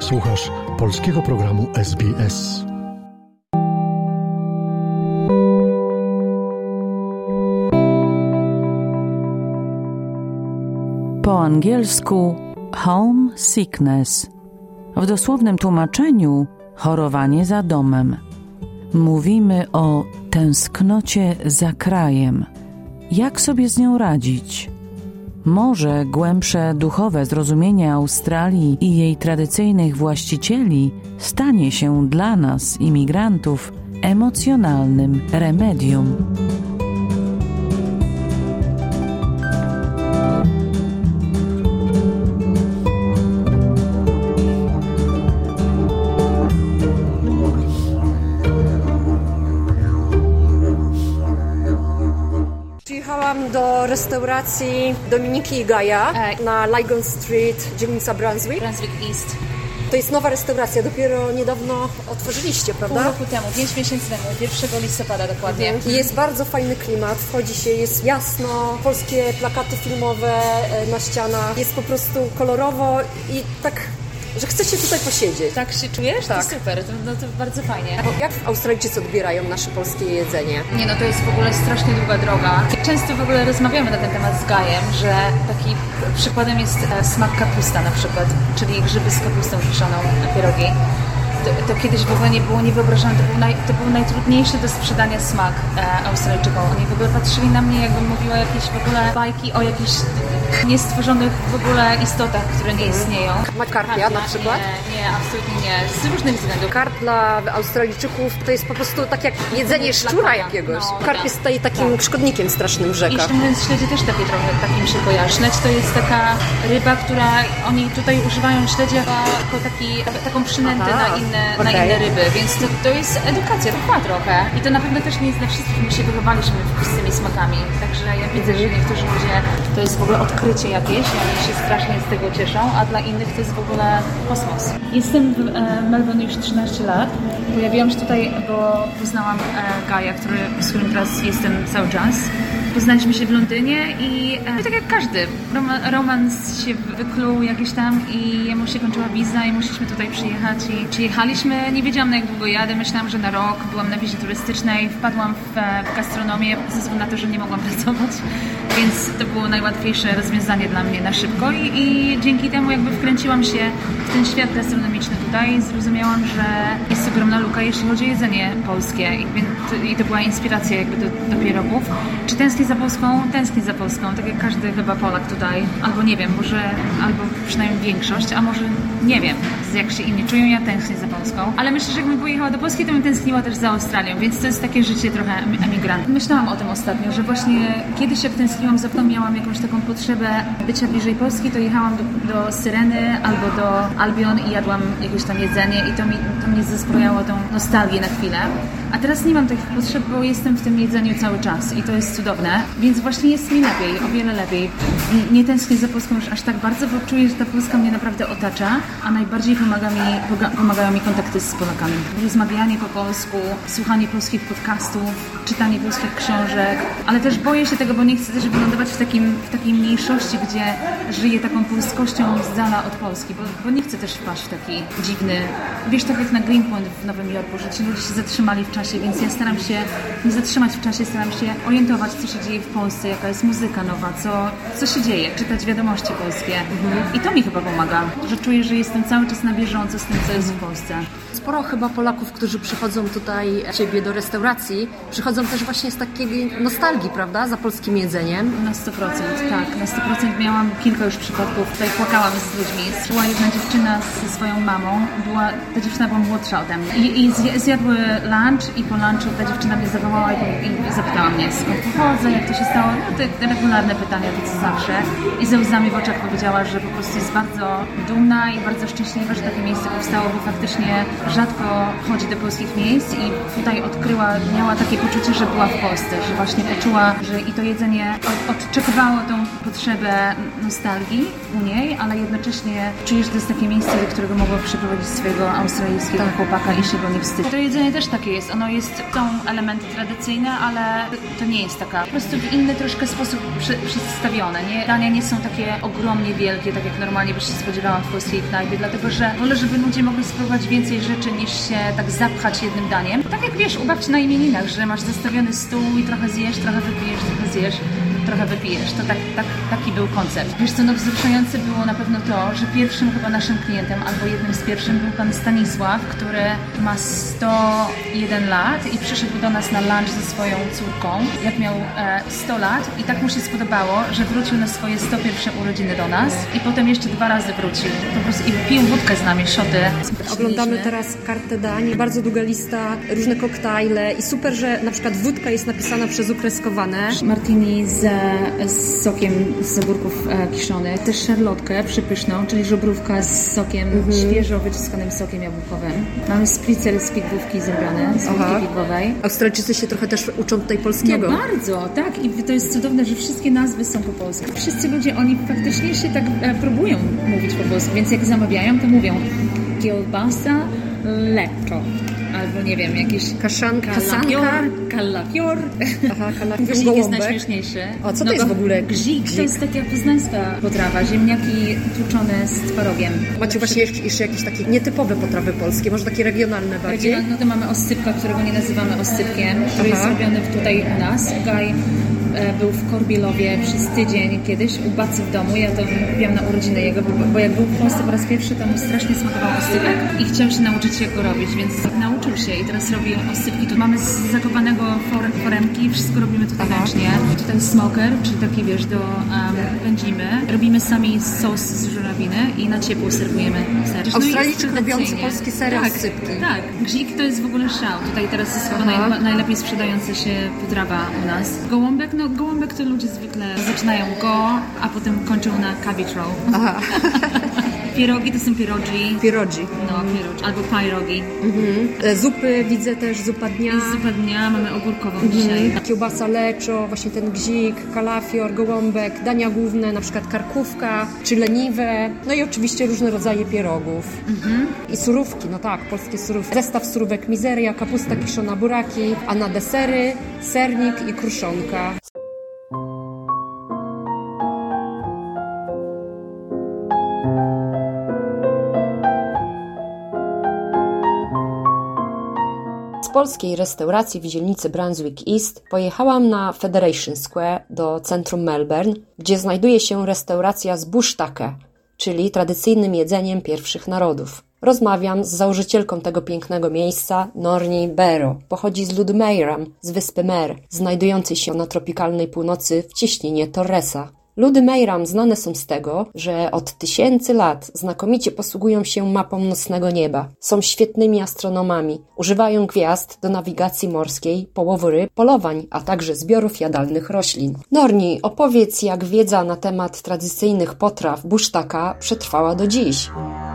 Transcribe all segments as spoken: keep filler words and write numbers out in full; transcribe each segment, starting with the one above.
Słuchasz polskiego programu S B S. Po angielsku homesickness. W dosłownym tłumaczeniu chorowanie za domem. Mówimy o tęsknocie za krajem. Jak sobie z nią radzić? Może głębsze duchowe zrozumienie Australii i jej tradycyjnych właścicieli stanie się dla nas, imigrantów, emocjonalnym remedium. Przyjechałam do restauracji Dominiki i Gaja na Lygon Street, dzielnica Brunswick. Brunswick East. To jest nowa restauracja, dopiero niedawno otworzyliście, prawda? Pół roku temu, pięć miesięcy temu, pierwszego listopada dokładnie. Mhm. I jest bardzo fajny klimat, wchodzi się, jest jasno, polskie plakaty filmowe na ścianach, jest po prostu kolorowo i tak, że chcecie tutaj posiedzieć. Tak się czujesz? Tak. To super, to, no to bardzo fajnie. Jak Australijczycy odbierają nasze polskie jedzenie? Nie no, to jest w ogóle strasznie długa droga. Często w ogóle rozmawiamy na ten temat z Gajem, że taki przykładem jest smak kapusta na przykład, czyli grzyby z kapustą kiszoną, pierogi. To, to kiedyś w ogóle nie było niewyobrażalne, to był, naj, to był najtrudniejszy do sprzedania smak e, Australijczykom. Oni w ogóle patrzyli na mnie, jakbym mówiła jakieś w ogóle bajki o jakichś niestworzonych w ogóle istotach, które nie istnieją. Karpia na przykład? Nie, nie, absolutnie nie. Z różnych względów. Karp dla Australijczyków to jest po prostu tak jak jedzenie szczura jakiegoś. No, Karp jest tutaj takim tak. szkodnikiem strasznym w I rzekach. szczerze mówiąc, śledzie też takie trochę takim się kojarzy. Śledź to jest taka ryba, która oni tutaj używają śledzie jako, jako taki, taką przynętę Aha, na inne, okay. na inne ryby, więc to, to jest edukacja, trwa trochę. I to na pewno też nie jest dla wszystkich. My się wychowaliśmy z tymi smakami, także ja widzę, że niektórzy ludzie to jest w ogóle odkrycie jakieś, oni się strasznie z tego cieszą, a dla innych to jest w ogóle kosmos. Jestem w e, Melbourne już trzynaście lat. Pojawiłam się tutaj, bo poznałam e, Gaja, który, z którym teraz jestem cały czas. Poznaliśmy się w Londynie i e, tak jak każdy, rom- romans się wykluł jakiś tam i jemu się kończyła wiza i musieliśmy tutaj przyjechać i przyjechaliśmy. Nie wiedziałam, na jak długo jadę, myślałam, że na rok. Byłam na wizie turystycznej, wpadłam w, w gastronomię ze względu na to, że nie mogłam pracować, więc to było najłatwiejsze rozwiązanie dla mnie na szybko i, i dzięki temu jakby wkręciłam się w ten świat gastronomiczny tutaj i zrozumiałam, że jest ogromna luka, jeśli chodzi o jedzenie polskie i, i to była inspiracja jakby do, do pierogów. Czy tęsknię za Polską? Tęsknię za Polską, tak jak każdy chyba Polak tutaj, albo nie wiem, może, albo przynajmniej większość, a może nie wiem, jak się inni czują, ja tęsknię za Polską, ale myślę, że jakbym pojechała do Polski, to bym tęskniła też za Australią, więc to jest takie życie trochę emigrant. Myślałam o tym ostatnio, że właśnie kiedyś jak tęskniłam za Polską, miałam jakąś taką potrzebę bycia bliżej Polski, to jechałam do, do Syreny albo do Albion i jadłam jakieś tam jedzenie i to mi, to mnie zaspokajało tą nostalgię na chwilę. A teraz nie mam takich potrzeb, bo jestem w tym jedzeniu cały czas i to jest cudowne, więc właśnie jest mi lepiej, o wiele lepiej. Nie, nie tęsknię za Polską już aż tak bardzo, bo czuję, że ta Polska mnie naprawdę otacza, a najbardziej pomaga mi, pomagają mi kontakty z Polakami. Rozmawianie po polsku, słuchanie polskich podcastów, czytanie polskich książek, ale też boję się tego, bo nie chcę też wylądować w, takim, w takiej mniejszości, gdzie żyję taką polskością z dala od Polski, bo, bo nie chcę też wpaść w taki dziwny, wiesz, tak jak na Greenpoint w Nowym Jorku, że ci ludzie się zatrzymali w czasie, więc ja staram się nie zatrzymać w czasie, staram się orientować, co się dzieje w Polsce, jaka jest muzyka nowa, co, co się dzieje, czytać wiadomości polskie. Mhm. I to mi chyba pomaga, że czuję, że jestem cały czas na bieżąco z tym, co jest w Polsce. Sporo chyba Polaków, którzy przychodzą tutaj ciebie do restauracji, przychodzą też właśnie z takiej nostalgii, prawda, za polskim jedzeniem. Na sto procent, tak. Na sto procent miałam kilka już przypadków. Tutaj płakałam z ludźmi. Była jedna dziewczyna ze swoją mamą. Była, ta dziewczyna była młodsza ode mnie. I, i zjadły lunch i po lunchu ta dziewczyna mnie zawołała i, i zapytała mnie, skąd pochodzę, jak to się stało. No te regularne pytania, to co zawsze. I ze łzami w oczach powiedziała, że po prostu jest bardzo dumna i bardzo szczęśliwa, że takie miejsce powstało, bo faktycznie rzadko chodzi do polskich miejsc i tutaj odkryła, miała takie poczucie, że była w Polsce, że właśnie poczuła, że i to jedzenie odczekiwało tą potrzebę nostalgii u niej, ale jednocześnie czujesz, że to jest takie miejsce, do którego mogła przyprowadzić swojego australijskiego chłopaka i się go nie wstydzi. To jedzenie też takie jest, ono ono jest, są elementy tradycyjne, ale to nie jest taka, po prostu w inny troszkę sposób przy, przedstawione, nie? Dania nie są takie ogromnie wielkie, tak jak normalnie byś się spodziewała w polskiej knajpie, dlatego że wolę, żeby ludzie mogli spróbować więcej rzeczy niż się tak zapchać jednym daniem. Tak jak wiesz, u babci na imieninach, że masz zastawiony stół i trochę zjesz, trochę wypijesz, trochę zjesz, trochę wypijesz. To tak, tak, taki był koncept. Wiesz co, no wzruszające było na pewno to, że pierwszym chyba naszym klientem, albo jednym z pierwszym był pan Stanisław, który ma sto jeden lat i przyszedł do nas na lunch ze swoją córką, jak miał e, sto lat i tak mu się spodobało, że wrócił na swoje sto pierwsze urodziny do nas i potem jeszcze dwa razy wrócił. Po prostu i pił wódkę z nami, szoty. Oglądamy teraz kartę dań, bardzo długa lista, różne koktajle i super, że na przykład wódka jest napisana przez ukreskowane. Martini z, z sokiem z ogórków e, kiszonych, też szarlotkę przypyszną, czyli żubrówka z sokiem, mm-hmm. świeżo wyciskanym sokiem jabłkowym. Mamy spritzel z pigłówki zrobione, z pigłówki pigłowej. Australijczycy się trochę też uczą tutaj polskiego. No bardzo, tak. I to jest cudowne, że wszystkie nazwy są po polsku. Wszyscy ludzie, oni faktycznie się tak e, próbują mówić po polsku, więc jak zamawiają, to mówią kielbasa leczo. Albo nie wiem, jakieś kaszanka, kalafior, kalafior. Aha, kalafior. Gzik jest najśmieszniejszy. O, co to no, jest w ogóle gzik? Gzik to jest taka poznańska potrawa, ziemniaki tłuczone z twarogiem. Macie właśnie jeszcze jakieś takie nietypowe potrawy polskie, może takie regionalne bardziej? No to mamy oscypka, którego nie nazywamy oscypkiem, który Aha. jest robiony tutaj u nas. Gaj był w Korbielowie przez tydzień kiedyś u babci w domu. Ja to robiłam na urodziny jego, bo, bo jak był w Polsce po raz pierwszy, to mu strasznie smakował oscypek i chciałam się nauczyć, jak go robić, więc nauczył się i teraz robi oscypki. Tu mamy z zakopanego for, foremki, wszystko robimy tutaj ręcznie. Czy ten smoker, czy taki, wiesz, do um, wędzimy. Robimy sami sos z żurawiny i na ciepło serwujemy ser. No Australijczyk robiący polskie sery tak, oscypki. Tak, gzik to jest w ogóle szał. Tutaj teraz jest chyba naj, najlepiej sprzedająca się potrawa u nas. Gołąbek, no gołąbek to ludzie zwykle zaczynają go, a potem kończą na cabbage roll. Aha. Pierogi to są pierogi. Pierogi. No, pierogi. Albo pierogi. Mhm. Zupy, widzę też, zupa dnia. Jest zupa dnia, mamy ogórkową mhm. dzisiaj. Kiełbasa leczo, właśnie ten gzik, kalafior, gołąbek, dania główne, na przykład karkówka, czy leniwe, no i oczywiście różne rodzaje pierogów. Mhm. I surówki, no tak, polskie surówki. Zestaw surówek mizeria, kapusta kiszona, buraki, a na desery sernik i kruszonka. Z polskiej restauracji w dzielnicy Brunswick East pojechałam na Federation Square do centrum Melbourne, gdzie znajduje się restauracja z bush tucker, czyli tradycyjnym jedzeniem pierwszych narodów. Rozmawiam z założycielką tego pięknego miejsca, Norni Barrow. Pochodzi z ludu Mayram, z wyspy Mer, znajdującej się na tropikalnej północy w cieśninie Torresa. Ludy Mayram znane są z tego, że od tysięcy lat znakomicie posługują się mapą nocnego nieba. Są świetnymi astronomami. Używają gwiazd do nawigacji morskiej, połowu ryb, polowań, a także zbiorów jadalnych roślin. Norni, opowiedz, jak wiedza na temat tradycyjnych potraw bush tucker przetrwała do dziś.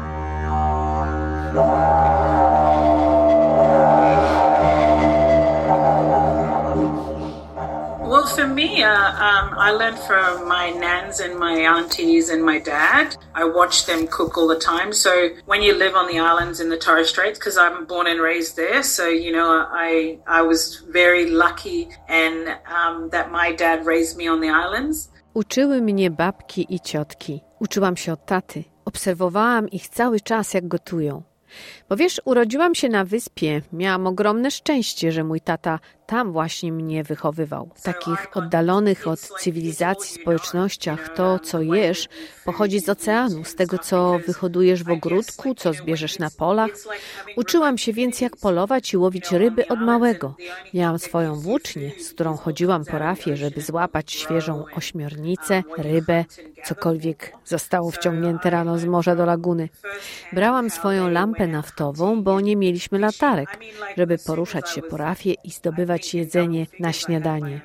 Well, for me, uh, um, I learned from my nans and my aunties and my dad. I watched them cook all the time. So when you live on the islands in the Torres Straits, because I'm born and raised there, so, you know, I I was very lucky and um, that my dad raised me on the islands. Uczyły mnie babki i ciotki. Uczyłam się od taty. Obserwowałam ich cały czas, jak gotują. Bo wiesz, urodziłam się na wyspie. Miałam ogromne szczęście, że mój tata tam właśnie mnie wychowywał. W takich oddalonych od cywilizacji społecznościach to, co jesz, pochodzi z oceanu, z tego, co wyhodujesz w ogródku, co zbierzesz na polach. Uczyłam się więc, jak polować i łowić ryby od małego. Miałam swoją włócznię, z którą chodziłam po rafie, żeby złapać świeżą ośmiornicę, rybę, cokolwiek zostało wciągnięte rano z morza do laguny. Brałam swoją lampę naftową, bo nie mieliśmy latarek, żeby poruszać się po rafie i zdobywać jedzenie na śniadanie.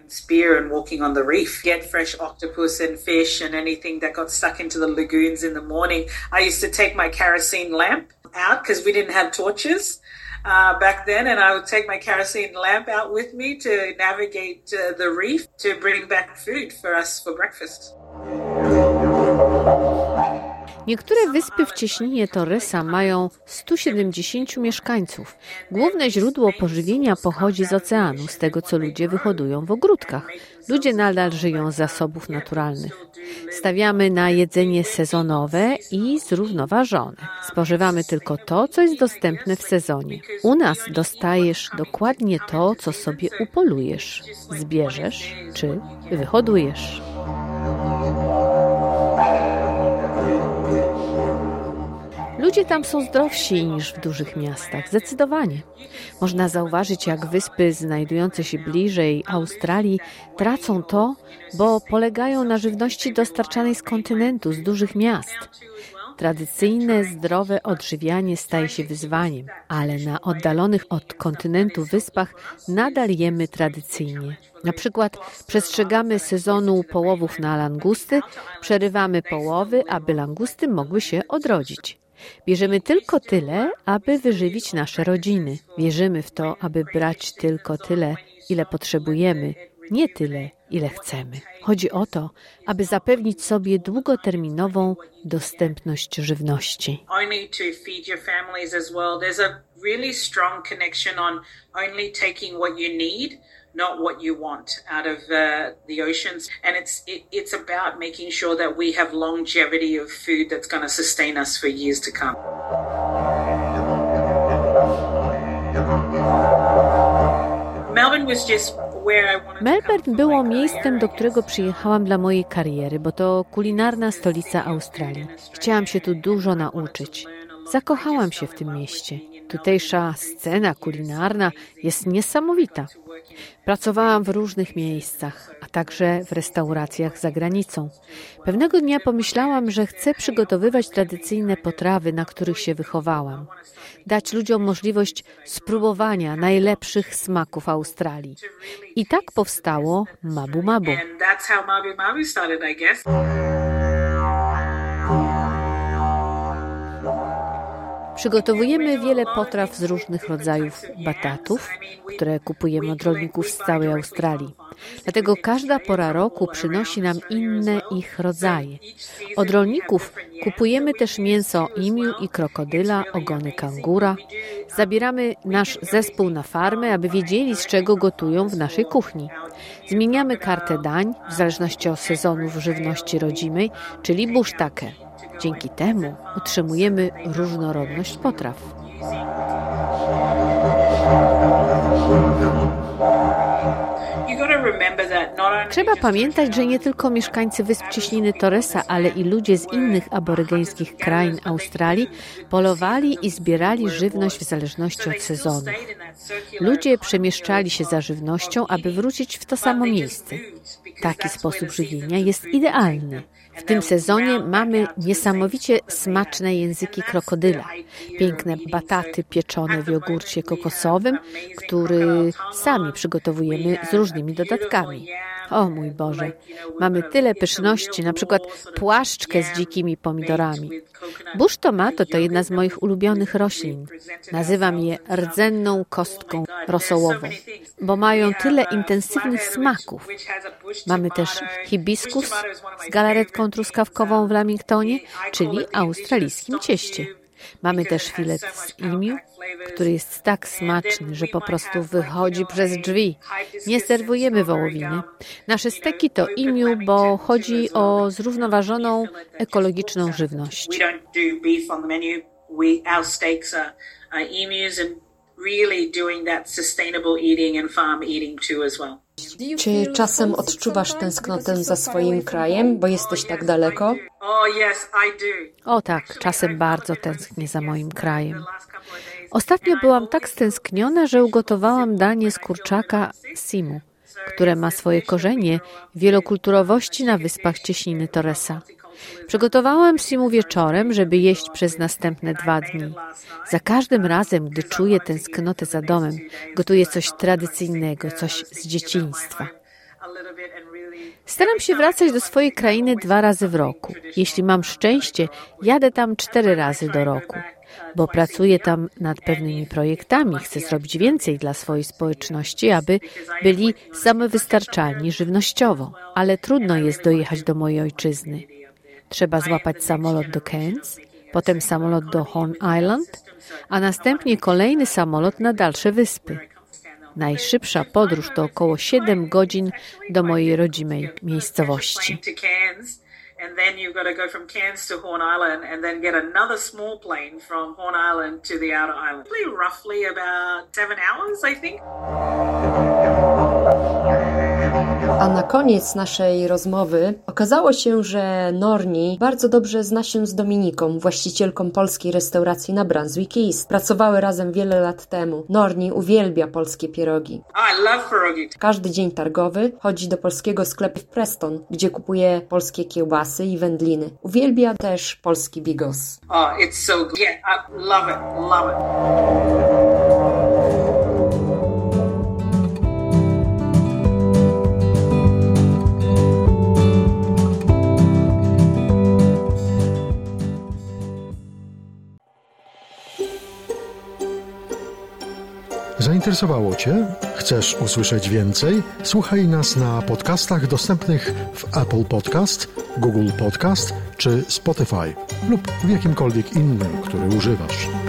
Uh, back then, and I would take my kerosene lamp out with me to navigate uh, the reef to bring back food for us for breakfast. Niektóre wyspy w cieśninie Torresa mają stu siedemdziesięciu mieszkańców. Główne źródło pożywienia pochodzi z oceanu, z tego co ludzie wyhodują w ogródkach. Ludzie nadal żyją z zasobów naturalnych. Stawiamy na jedzenie sezonowe i zrównoważone. Spożywamy tylko to, co jest dostępne w sezonie. U nas dostajesz dokładnie to, co sobie upolujesz, zbierzesz czy wyhodujesz. Ludzie tam są zdrowsi niż w dużych miastach, zdecydowanie. Można zauważyć, jak wyspy znajdujące się bliżej Australii tracą to, bo polegają na żywności dostarczanej z kontynentu, z dużych miast. Tradycyjne, zdrowe odżywianie staje się wyzwaniem, ale na oddalonych od kontynentu wyspach nadal jemy tradycyjnie. Na przykład przestrzegamy sezonu połowów na langusty, przerywamy połowy, aby langusty mogły się odrodzić. Bierzemy tylko tyle, aby wyżywić nasze rodziny. Wierzymy w to, aby brać tylko tyle, ile potrzebujemy, nie tyle, ile chcemy. Chodzi o to, aby zapewnić sobie długoterminową dostępność żywności. Only to feed your families as well. There's a really strong connection on only taking what you need, not what you want out of uh, the oceans. And it's it, it's about making sure that we have longevity of food that's going to sustain us for years to come. Melbourne was just where I wanted to Melbourne było miejscem, do którego przyjechałam dla mojej kariery, bo to kulinarna stolica Australii. Chciałam się tu dużo nauczyć. Zakochałam się w tym mieście. Tutejsza scena kulinarna jest niesamowita. Pracowałam w różnych miejscach, a także w restauracjach za granicą. Pewnego dnia pomyślałam, że chcę przygotowywać tradycyjne potrawy, na których się wychowałam. Dać ludziom możliwość spróbowania najlepszych smaków Australii. I tak powstało Mabu Mabu. And that's how Mabu Mabu started, I guess. Przygotowujemy wiele potraw z różnych rodzajów batatów, które kupujemy od rolników z całej Australii. Dlatego każda pora roku przynosi nam inne ich rodzaje. Od rolników kupujemy też mięso imiu i krokodyla, ogony kangura. Zabieramy nasz zespół na farmę, aby wiedzieli, z czego gotują w naszej kuchni. Zmieniamy kartę dań w zależności od sezonów żywności rodzimej, czyli bush tucker. Dzięki temu utrzymujemy różnorodność potraw. Trzeba pamiętać, że nie tylko mieszkańcy wysp cieśniny Torresa, ale i ludzie z innych aborygeńskich krain Australii polowali i zbierali żywność w zależności od sezonu. Ludzie przemieszczali się za żywnością, aby wrócić w to samo miejsce. Taki sposób żywienia jest idealny. W tym sezonie mamy niesamowicie smaczne języki krokodyla, piękne bataty pieczone w jogurcie kokosowym, który sami przygotowujemy z różnymi dodatkami. O mój Boże, mamy tyle pyszności, na przykład płaszczkę z dzikimi pomidorami. Bush tomato to jedna z moich ulubionych roślin. Nazywam je rdzenną kostką rosołową, bo mają tyle intensywnych smaków. Mamy też hibiskus z galaretką truskawkową w Lamingtonie, czyli australijskim cieście. Mamy też filet z imiu, który jest tak smaczny, że po prostu wychodzi przez drzwi. Nie serwujemy wołowiny. Nasze steki to imiu, bo chodzi o zrównoważoną, ekologiczną żywność. Czy czasem odczuwasz tęsknotę za swoim krajem, bo jesteś tak daleko? O tak, czasem bardzo tęsknię za moim krajem. Ostatnio byłam tak stęskniona, że ugotowałam danie z kurczaka simu, które ma swoje korzenie w wielokulturowości na wyspach cieśniny Torresa. Przygotowałam simu wieczorem, żeby jeść przez następne dwa dni. Za każdym razem, gdy czuję tęsknotę za domem, gotuję coś tradycyjnego, coś z dzieciństwa. Staram się wracać do swojej krainy dwa razy w roku. Jeśli mam szczęście, jadę tam cztery razy do roku, bo pracuję tam nad pewnymi projektami. Chcę zrobić więcej dla swojej społeczności, aby byli samowystarczalni żywnościowo, ale trudno jest dojechać do mojej ojczyzny. Trzeba złapać samolot do Cairns, potem samolot do Horn Island, a następnie kolejny samolot na dalsze wyspy. Najszybsza podróż to około siedem godzin do mojej rodzimej miejscowości. And then you've got to go from Cairns to Horn Island and then get another small plane from Horn Island to the outer island. Roughly about seven hours, I think. A na koniec naszej rozmowy okazało się, że Norni bardzo dobrze zna się z Dominiką, właścicielką polskiej restauracji na Brunswick East. Pracowały razem wiele lat temu. Norni uwielbia polskie pierogi. I love pierogi. Każdy dzień targowy chodzi do polskiego sklepu w Preston, gdzie kupuje polskie kiełbasy i wędliny. Uwielbia też polski bigos. Oh, it's so good. Yeah, I love it, love it. Zainteresowało Cię? Chcesz usłyszeć więcej? Słuchaj nas na podcastach dostępnych w Apple Podcast, Google Podcast czy Spotify lub w jakimkolwiek innym, który używasz.